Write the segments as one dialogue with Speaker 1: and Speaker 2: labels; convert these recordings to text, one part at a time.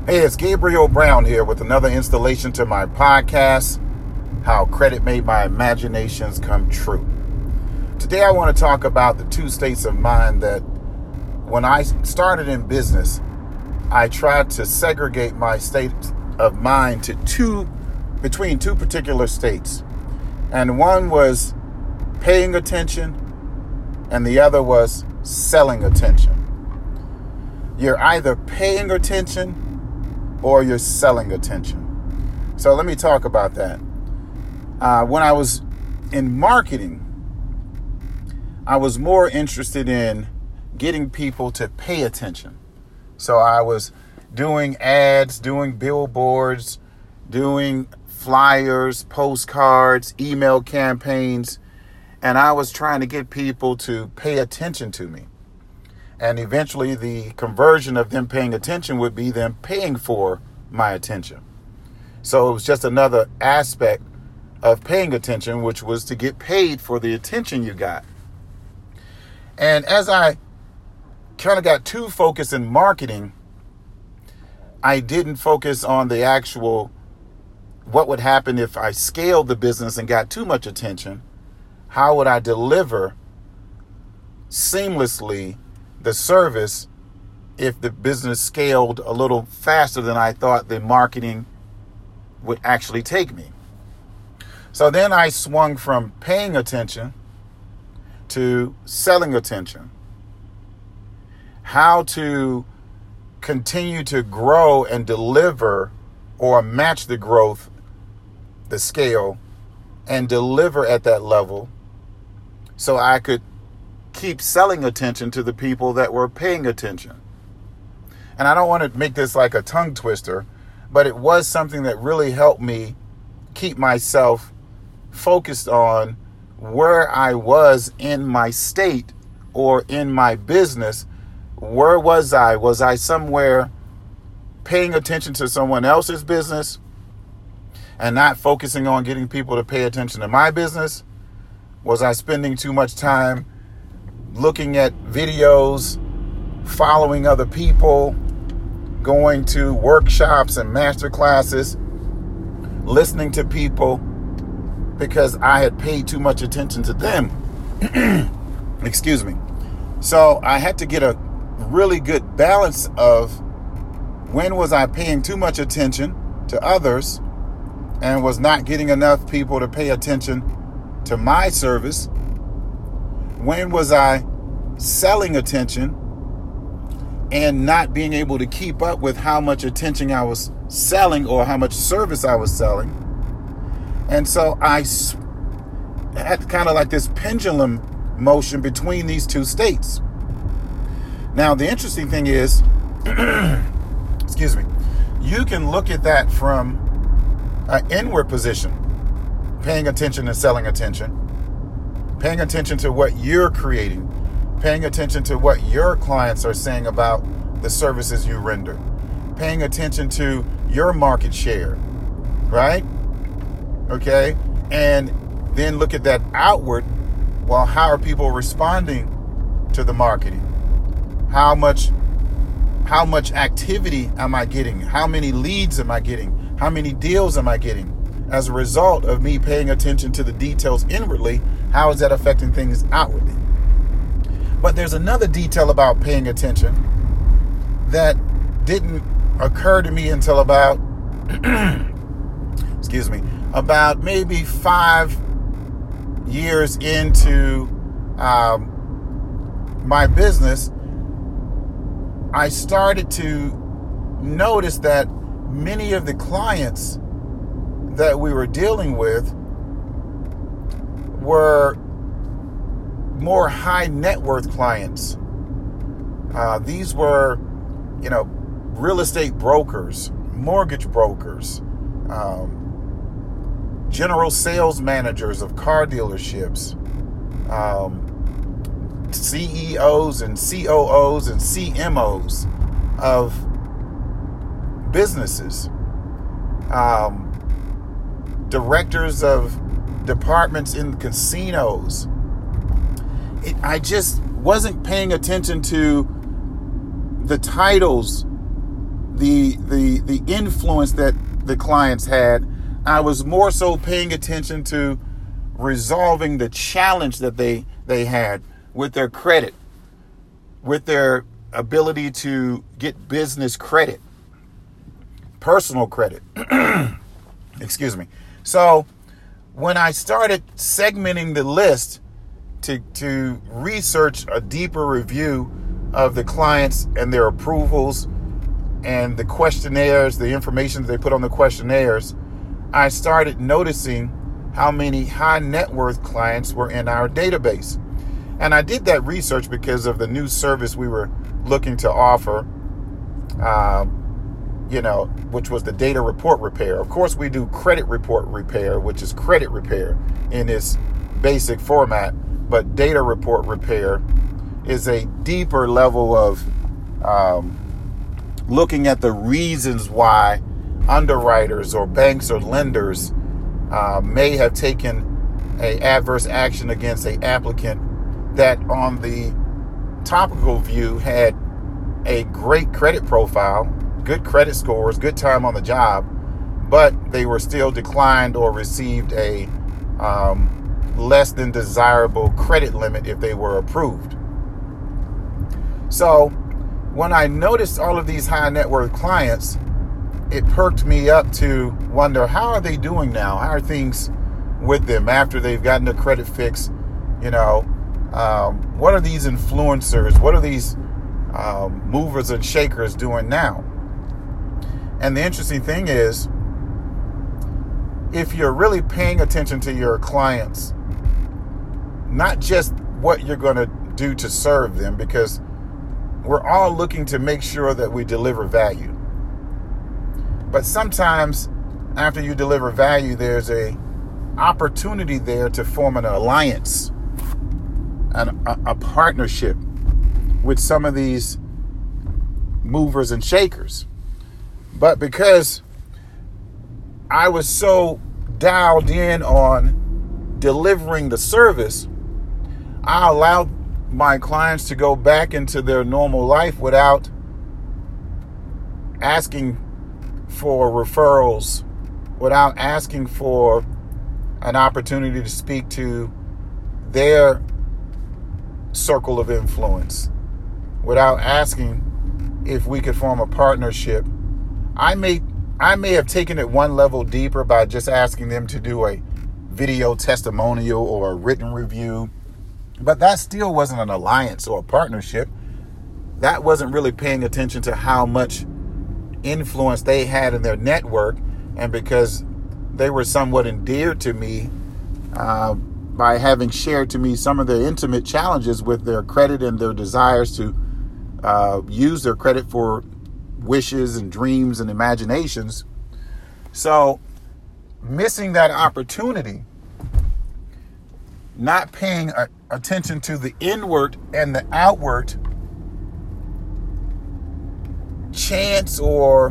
Speaker 1: Hey, it's Gabriel Brown here with another installation to my podcast, How Credit Made My Imaginations Come True. Today I want to talk about the two states of mind that when I started in business, I tried to segregate my state of mind to between two particular states. And one was paying attention and the other was selling attention. You're either paying attention or you're selling attention. So let me talk about that. When I was in marketing, I was more interested in getting people to pay attention. So I was doing ads, doing billboards, doing flyers, postcards, email campaigns, and I was trying to get people to pay attention to me. And eventually the conversion of them paying attention would be them paying for my attention. So it was just another aspect of paying attention, which was to get paid for the attention you got. And as I kind of got too focused in marketing, I didn't focus on the actual what would happen if I scaled the business and got too much attention. How would I deliver seamlessly the service if the business scaled a little faster than I thought the marketing would actually take me? So then I swung from paying attention to selling attention. How to continue to grow and deliver or match the growth, the scale, and deliver at that level so I could keep selling attention to the people that were paying attention. And I don't want to make this like a tongue twister, but it was something that really helped me keep myself focused on where I was in my state or in my business. Where was I? Was I somewhere paying attention to someone else's business and not focusing on getting people to pay attention to my business? Was I spending too much time looking at videos, following other people, going to workshops and master classes, listening to people because I had paid too much attention to them? Excuse me. So I had to get a really good balance of when was I paying too much attention to others and was not getting enough people to pay attention to my service. When was I selling attention and not being able to keep up with how much attention I was selling or how much service I was selling? And so I had kind of like this pendulum motion between these two states. Now, the interesting thing is, excuse me, you can look at that from an inward position, paying attention and selling attention, paying attention to what you're creating, paying attention to what your clients are saying about the services you render, paying attention to your market share, right? Okay. And then look at that outward. Well, how are people responding to the marketing? How much activity am I getting? How many leads am I getting? How many deals am I getting? As a result of me paying attention to the details inwardly, how is that affecting things outwardly? But there's another detail about paying attention that didn't occur to me until about, about maybe 5 years into my business. I started to notice that many of the clients that we were dealing with were more high net worth clients. These were, real estate brokers, mortgage brokers, general sales managers of car dealerships, CEOs and COOs and CMOs of businesses, directors of departments in casinos. I just wasn't paying attention to the titles, the influence that the clients had. I was more so paying attention to resolving the challenge that they had with their credit, with their ability to get business credit, personal credit. Excuse me. So when I started segmenting the list to research a deeper review of the clients and their approvals and the questionnaires, the information that they put on the questionnaires, I started noticing how many high net worth clients were in our database. And I did that research because of the new service we were looking to offer, which was the data report repair. Of course, we do credit report repair, which is credit repair in its basic format. But data report repair is a deeper level of looking at the reasons why underwriters or banks or lenders may have taken an adverse action against an applicant that on the topical view had a great credit profile, good credit scores, good time on the job, but they were still declined or received a less than desirable credit limit if they were approved. So when I noticed all of these high net worth clients, it perked me up to wonder, how are they doing now? How are things with them after they've gotten their credit fix? What are these influencers? What are these movers and shakers doing now? And the interesting thing is, if you're really paying attention to your clients, not just what you're going to do to serve them, because we're all looking to make sure that we deliver value. But sometimes after you deliver value, there's a opportunity there to form an alliance and a partnership with some of these movers and shakers. But because I was so dialed in on delivering the service, I allowed my clients to go back into their normal life without asking for referrals, without asking for an opportunity to speak to their circle of influence, without asking if we could form a partnership. I may have taken it one level deeper by just asking them to do a video testimonial or a written review, but that still wasn't an alliance or a partnership. That wasn't really paying attention to how much influence they had in their network, and because they were somewhat endeared to me by having shared to me some of their intimate challenges with their credit and their desires to use their credit for wishes and dreams and imaginations. So missing that opportunity, not paying attention to the inward and the outward chance or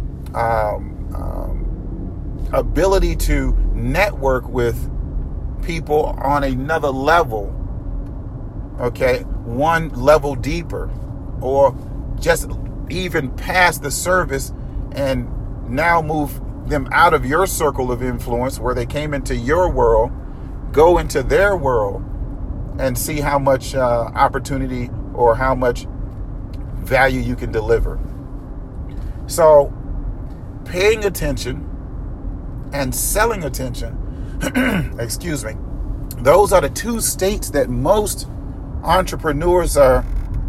Speaker 1: ability to network with people on another level, okay, one level deeper, or just even past the service and now move them out of your circle of influence where they came into your world, go into their world and see how much opportunity or how much value you can deliver. So paying attention and selling attention, excuse me, those are the two states that most entrepreneurs are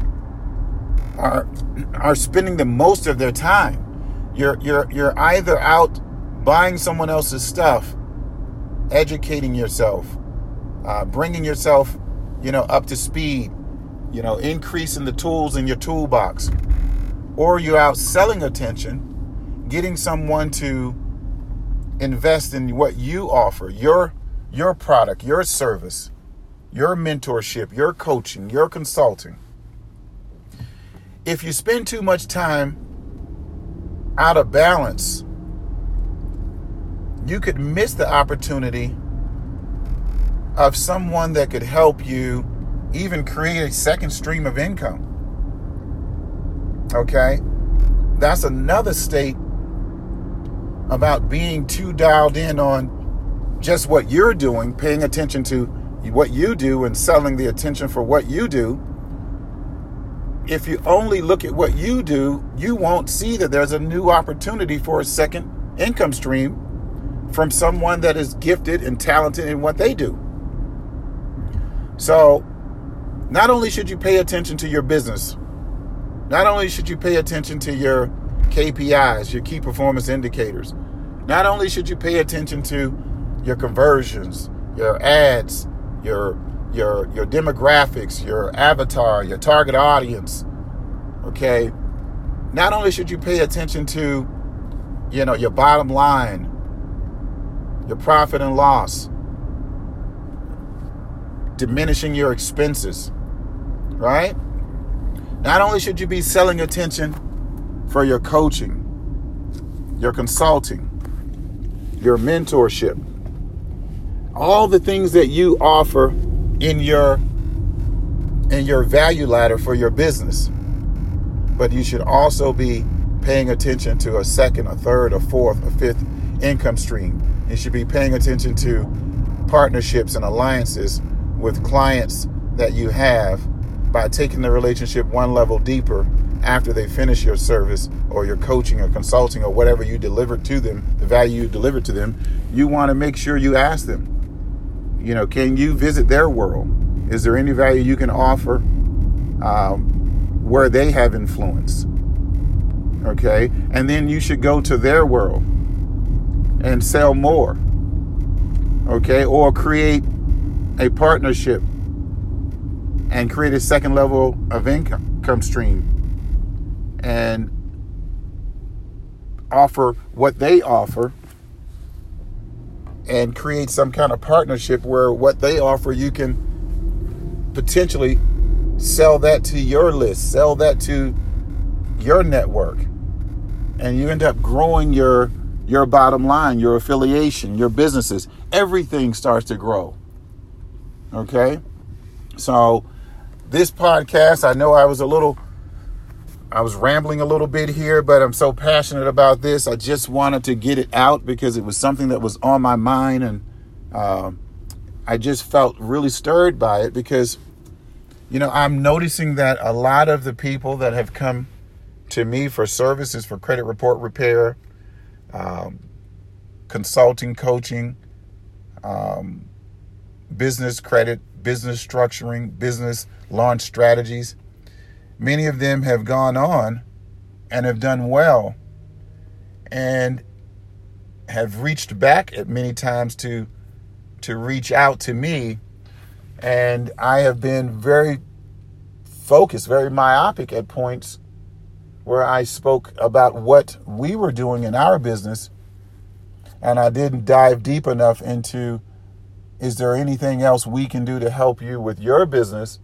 Speaker 1: spending the most of their time. You're either out buying someone else's stuff, educating yourself, bringing yourself, up to speed, increasing the tools in your toolbox, or you're out selling attention, getting someone to invest in what you offer, your product, your service, your mentorship, your coaching, your consulting. If you spend too much time out of balance, you could miss the opportunity of someone that could help you even create a second stream of income. Okay? That's another state about being too dialed in on just what you're doing, paying attention to what you do and selling the attention for what you do. If you only look at what you do, you won't see that there's a new opportunity for a second income stream from someone that is gifted and talented in what they do. So not only should you pay attention to your business, not only should you pay attention to your KPIs, your key performance indicators, not only should you pay attention to your conversions, your ads, your demographics, your avatar, your target audience, okay? Not only should you pay attention to, your bottom line, your profit and loss, diminishing your expenses, right? Not only should you be selling attention for your coaching, your consulting, your mentorship, all the things that you offer in your value ladder for your business. But you should also be paying attention to a second, a third, a fourth, a fifth income stream. You should be paying attention to partnerships and alliances with clients that you have by taking the relationship one level deeper after they finish your service or your coaching or consulting or whatever you deliver to them, the value you deliver to them. You want to make sure you ask them, can you visit their world? Is there any value you can offer where they have influence? Okay. And then you should go to their world and sell more. Okay. Or create a partnership and create a second level of income stream and offer what they offer and create some kind of partnership where what they offer, you can potentially sell that to your list, sell that to your network, and you end up growing your bottom line, your affiliation, your businesses. Everything starts to grow. Okay? So this podcast, I know I was rambling a little bit here, but I'm so passionate about this. I just wanted to get it out because it was something that was on my mind, and I just felt really stirred by it because, I'm noticing that a lot of the people that have come to me for services for credit report repair, consulting, coaching, business credit, business structuring, business launch strategies, many of them have gone on and have done well and have reached back at many times to reach out to me. And I have been very focused, very myopic at points where I spoke about what we were doing in our business. And I didn't dive deep enough into, is there anything else we can do to help you with your business?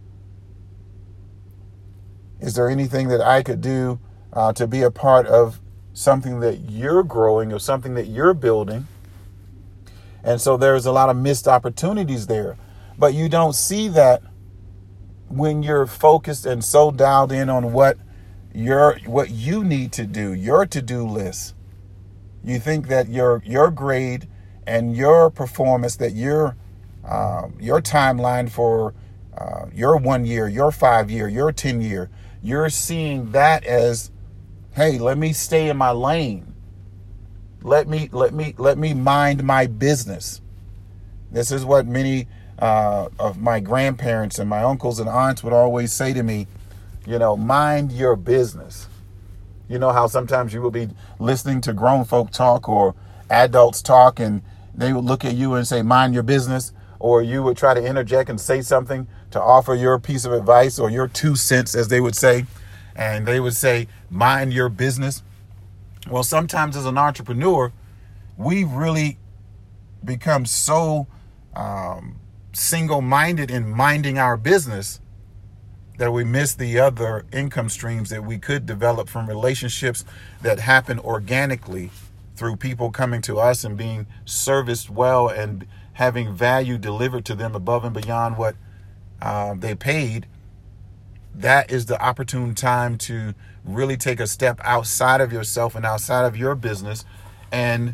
Speaker 1: Is there anything that I could do to be a part of something that you're growing or something that you're building? And so there's a lot of missed opportunities there. But you don't see that when you're focused and so dialed in on what you need to do, your to-do list. You think that your grade and your performance, that your timeline for your 1 year, your 5 year, your 10 year, you're seeing that as, hey, let me stay in my lane. Let me mind my business. This is what many of my grandparents and my uncles and aunts would always say to me, mind your business. You know how sometimes you will be listening to grown folk talk or adults talk and they would look at you and say, mind your business. Or you would try to interject and say something to offer your piece of advice or your 2 cents, as they would say. And they would say, mind your business. Well, sometimes as an entrepreneur, we really become so single-minded in minding our business that we miss the other income streams that we could develop from relationships that happen organically through people coming to us and being serviced well and having value delivered to them above and beyond what they paid. That is the opportune time to really take a step outside of yourself and outside of your business and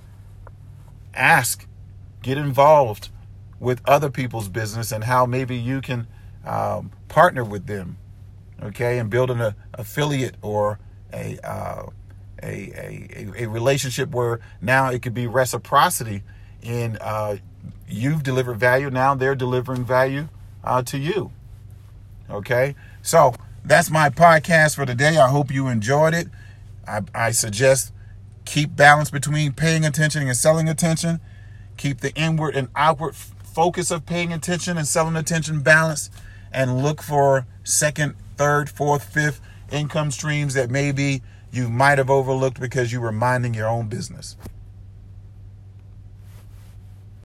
Speaker 1: get involved with other people's business and how maybe you can partner with them, okay, and build an affiliate or a relationship where now it could be reciprocity in you've delivered value, now they're delivering value to you. Okay, so that's my podcast for today. I hope you enjoyed it. I suggest keep balance between paying attention and selling attention. Keep the inward and outward focus of paying attention and selling attention balanced, and look for second, third, fourth, fifth income streams that maybe you might have overlooked because you were minding your own business.